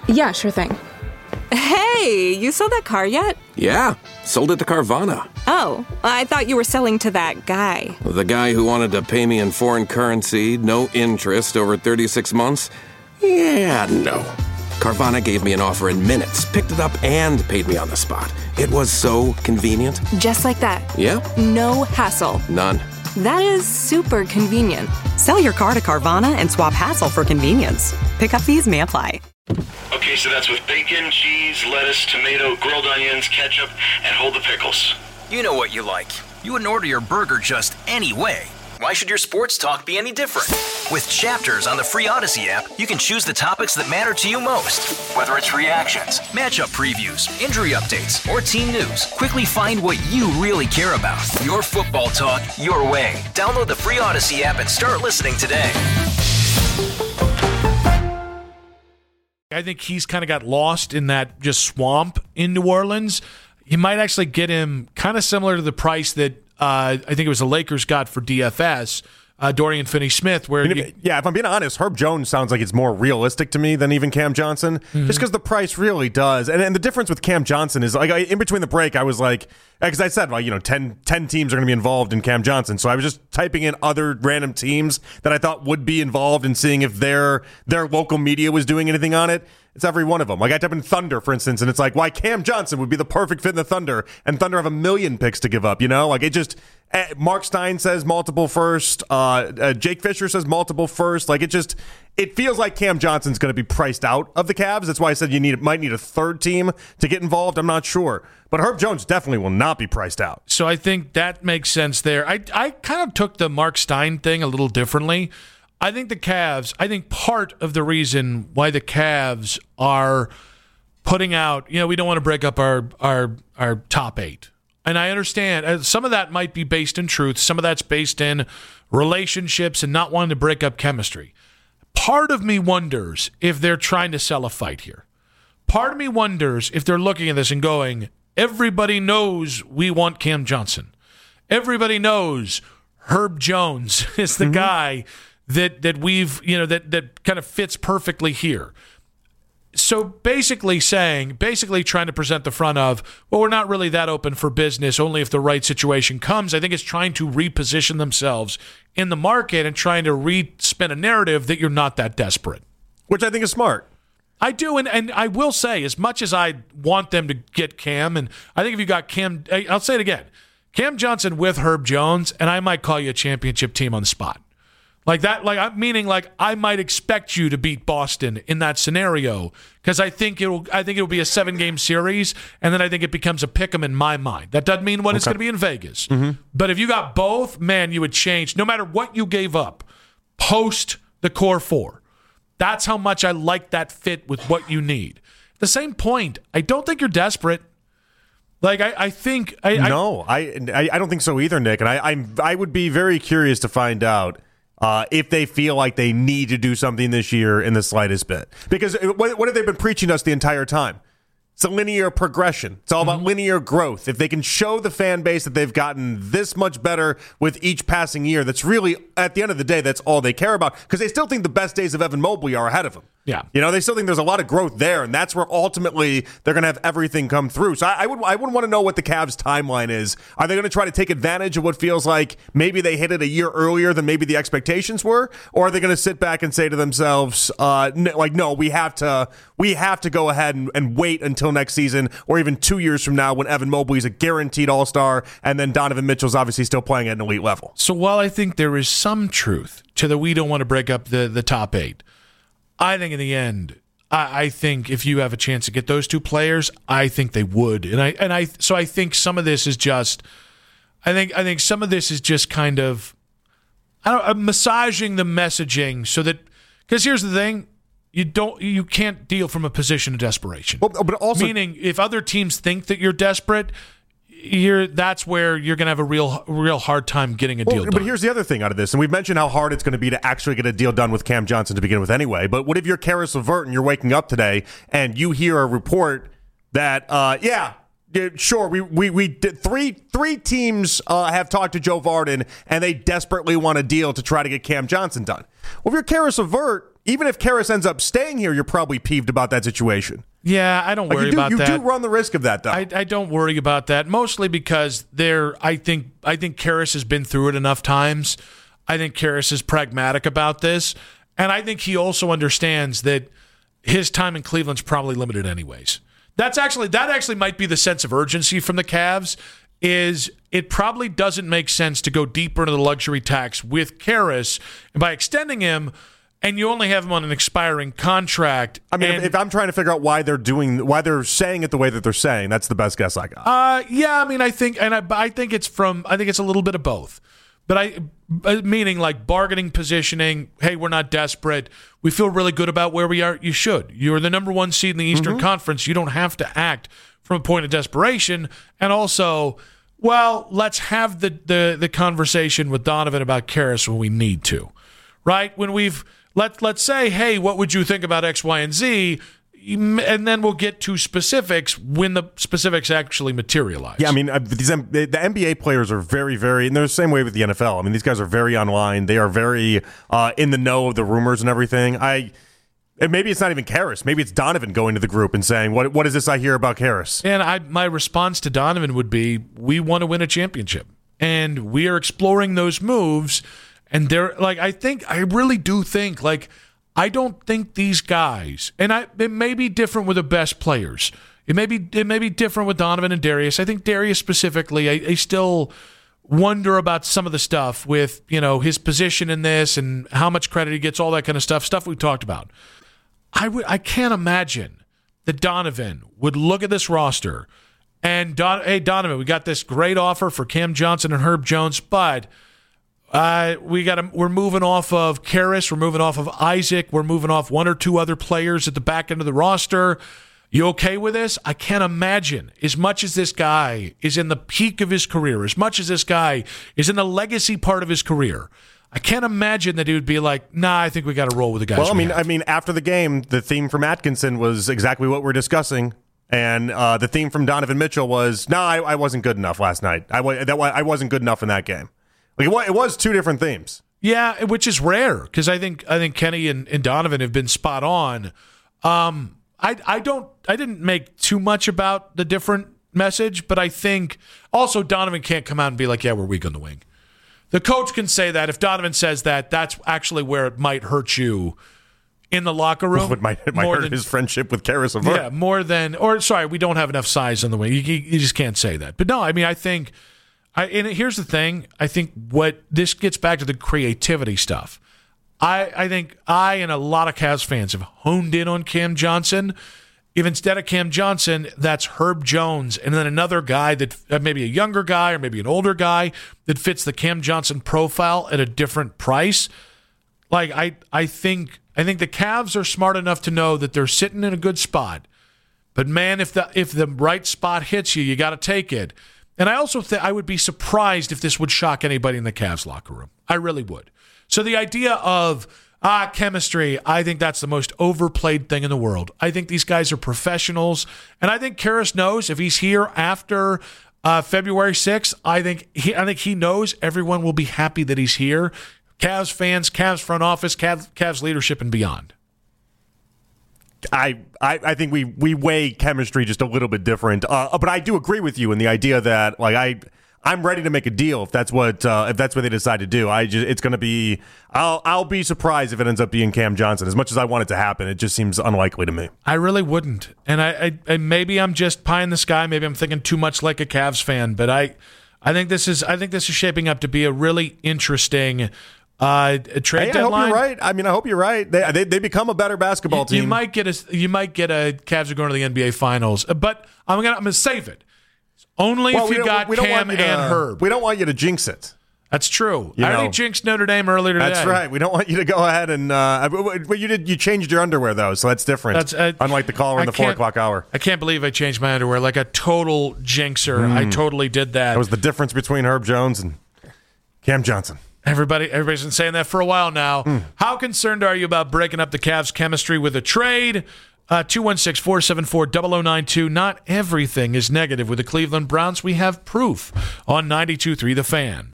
Yeah, sure thing. Hey, you sold that car yet? Yeah, sold it to Carvana. Oh, I thought you were selling to that guy. The guy who wanted to pay me in foreign currency, no interest, over 36 months? Yeah, no. Carvana gave me an offer in minutes, picked it up, and paid me on the spot. It was so convenient. Just like that. Yep. No hassle. None. That is super convenient. Sell your car to Carvana and swap hassle for convenience. Pickup fees may apply. Okay, so that's with bacon, cheese, lettuce, tomato, grilled onions, ketchup, and hold the pickles. You know what you like. You wouldn't order your burger just any way. Why should your sports talk be any different? With Chapters on the free Odyssey app, you can choose the topics that matter to you most. Whether it's reactions, matchup previews, injury updates, or team news, quickly find what you really care about. Your football talk, your way. Download the free Odyssey app and start listening today. I think he's kind of got lost in that just swamp in New Orleans. You might actually get him kind of similar to the price that I think it was the Lakers got for DFS, Dorian Finney-Smith. If I'm being honest, Herb Jones sounds like it's more realistic to me than even Cam Johnson, just because the price really does. And the difference with Cam Johnson is, like, in between the break, I was like, because I said, 10 teams are going to be involved in Cam Johnson. So I was just typing in other random teams that I thought would be involved and seeing if their local media was doing anything on it. It's every one of them. Like, I type in Thunder, for instance, and it's like, why Cam Johnson would be the perfect fit in the Thunder, and Thunder have a million picks to give up, Like, it just, Mark Stein says multiple first, Jake Fisher says multiple first. Like, it feels like Cam Johnson's going to be priced out of the Cavs. That's why I said might need a third team to get involved. I'm not sure. But Herb Jones definitely will not be priced out. So I think that makes sense there. I kind of took the Mark Stein thing a little differently. I think part of the reason why the Cavs are putting out, we don't want to break up our top 8. And I understand some of that might be based in truth. Some of that's based in relationships and not wanting to break up chemistry. Part of me wonders if they're trying to sell a fight here. Part of me wonders if they're looking at this and going, everybody knows we want Cam Johnson. Everybody knows Herb Jones is the guy that we've, that kind of fits perfectly here. So basically trying to present the front of, well, we're not really that open for business, only if the right situation comes. I think it's trying to reposition themselves in the market and trying to spin a narrative that you're not that desperate. Which I think is smart. I do, and I will say, as much as I want them to get Cam, and I think if you got Cam, I'll say it again, Cam Johnson with Herb Jones, and I might call you a championship team on the spot. Like that, meaning I might expect you to beat Boston in that scenario, because I think it'll be a 7-game series, and then I think it becomes a pick'em in my mind. That doesn't mean it's going to be in Vegas. But if you got both, man, you would change no matter what you gave up post the core 4. That's how much I like that fit with what you need. At the same point, I don't think you're desperate. Like I think I don't think so either, Nick. And I would be very curious to find out if they feel like they need to do something this year in the slightest bit. Because what have they been preaching to us the entire time? It's a linear progression. It's all about linear growth. If they can show the fan base that they've gotten this much better with each passing year, that's really, at the end of the day, that's all they care about. Because they still think the best days of Evan Mobley are ahead of them. Yeah. They still think there's a lot of growth there, and that's where ultimately they're going to have everything come through. So I would want to know what the Cavs' timeline is. Are they going to try to take advantage of what feels like maybe they hit it a year earlier than maybe the expectations were? Or are they going to sit back and say to themselves, no, we have to go ahead and wait until next season, or even 2 years from now when Evan Mobley is a guaranteed all-star, and then Donovan Mitchell's obviously still playing at an elite level. So while I think there is some truth to the we don't want to break up the top 8, I think in the end, I think if you have a chance to get those 2 players, I think they would. So I think some of this is just, I think some of this is just kind of, massaging the messaging so that, because here's the thing, you can't deal from a position of desperation. Well, but also, meaning if other teams think that you're desperate, that's where you're going to have a real hard time getting a deal done. But here's the other thing out of this, and we've mentioned how hard it's going to be to actually get a deal done with Cam Johnson to begin with anyway, but what if you're Karis LeVert and you're waking up today and you hear a report that, sure, we did three teams have talked to Joe Vardon and they desperately want a deal to try to get Cam Johnson done. Well, if you're Karis LeVert, even if Karras ends up staying here, you're probably peeved about that situation. Yeah, I don't worry about that. You do run the risk of that, though. I don't worry about that, mostly because I think Karras has been through it enough times. I think Karras is pragmatic about this, and I think he also understands that his time in Cleveland's probably limited anyways. That actually might be the sense of urgency from the Cavs. Is it probably doesn't make sense to go deeper into the luxury tax with Karras, and by extending him, and you only have him on an expiring contract. I mean, if I'm trying to figure out why they're saying it the way that they're saying, that's the best guess I got. Yeah, I mean, I think it's a little bit of both. But meaning like bargaining positioning, hey, we're not desperate. We feel really good about where we are. You should. You're the number one seed in the Eastern Conference. You don't have to act from a point of desperation. And also, well, let's have the conversation with Donovan about Karras when we need to. Right? When let's say, hey, what would you think about X, Y, and Z? And then we'll get to specifics when the specifics actually materialize. Yeah, I mean, the NBA players are very, very, and they're the same way with the NFL. I mean, these guys are very online. They are very in the know of the rumors and everything. And maybe it's not even Karras. Maybe it's Donovan going to the group and saying, what is this I hear about Karras? And my response to Donovan would be, we want to win a championship. And we are exploring those moves. And they're like, I really do think, like, I don't think these guys, and it may be different with the best players. It may be different with Donovan and Darius. I think Darius specifically, I still wonder about some of the stuff with, his position in this and how much credit he gets, all that kind of stuff we talked about. I can't imagine that Donovan would look at this roster and, hey, Donovan, we got this great offer for Cam Johnson and Herb Jones, but we're moving off of Karras, we're moving off of Isaac, we're moving off one or two other players at the back end of the roster. You okay with this? I can't imagine, as much as this guy is in the peak of his career, as much as this guy is in the legacy part of his career, I can't imagine that he would be like, nah, I think we got to roll with the guys. Well, I mean, after the game, the theme from Atkinson was exactly what we're discussing. And the theme from Donovan Mitchell was, I wasn't good enough last night. I wasn't good enough in that game. Like it was two different themes. Yeah, which is rare because I think Kenny and Donovan have been spot on. I didn't make too much about the different message, but I think also Donovan can't come out and be like, yeah, we're weak on the wing. The coach can say that. If Donovan says that, that's actually where it might hurt you in the locker room. It might hurt his friendship with Karras. Yeah, we don't have enough size on the wing. You just can't say that. But no, I mean, I think. And here's the thing. I think what this gets back to the creativity stuff. I think I and a lot of Cavs fans have honed in on Cam Johnson. If instead of Cam Johnson, that's Herb Jones, and then another guy that maybe a younger guy or maybe an older guy that fits the Cam Johnson profile at a different price. Like I think the Cavs are smart enough to know that they're sitting in a good spot. But man, if the right spot hits you, you got to take it. And I also think I would be surprised if this would shock anybody in the Cavs locker room. I really would. So the idea of chemistry, I think that's the most overplayed thing in the world. I think these guys are professionals, and I think Karras knows if he's here after February 6th, I think he knows everyone will be happy that he's here. Cavs fans, Cavs front office, Cavs leadership, and beyond. I think we weigh chemistry just a little bit different, but I do agree with you in the idea that I'm ready to make a deal if that's what they decide to do. It's going to be I'll be surprised if it ends up being Cam Johnson. As much as I want it to happen, it just seems unlikely to me. I really wouldn't, and I maybe I'm just pie in the sky. Maybe I'm thinking too much like a Cavs fan, but I think this is shaping up to be a really interesting. A trade deadline. I hope you're right. I mean, I hope you're right. They become a better basketball team. You might get a Cavs are going to the NBA Finals, but I'm gonna save it. Only if you got Cam and Herb. We don't want you to jinx it. That's true. I already jinxed Notre Dame earlier today. That's right. We don't want you to go ahead and. But you changed your underwear though, so that's different. Unlike the caller in the 4 o'clock hour. I can't believe I changed my underwear like a total jinxer. I totally did that. That was the difference between Herb Jones and Cam Johnson. Everybody's been saying that for a while now. How concerned are you about breaking up the Cavs' chemistry with a trade? 216-474-0092. Not everything is negative with the Cleveland Browns. We have proof on 92.3 The Fan.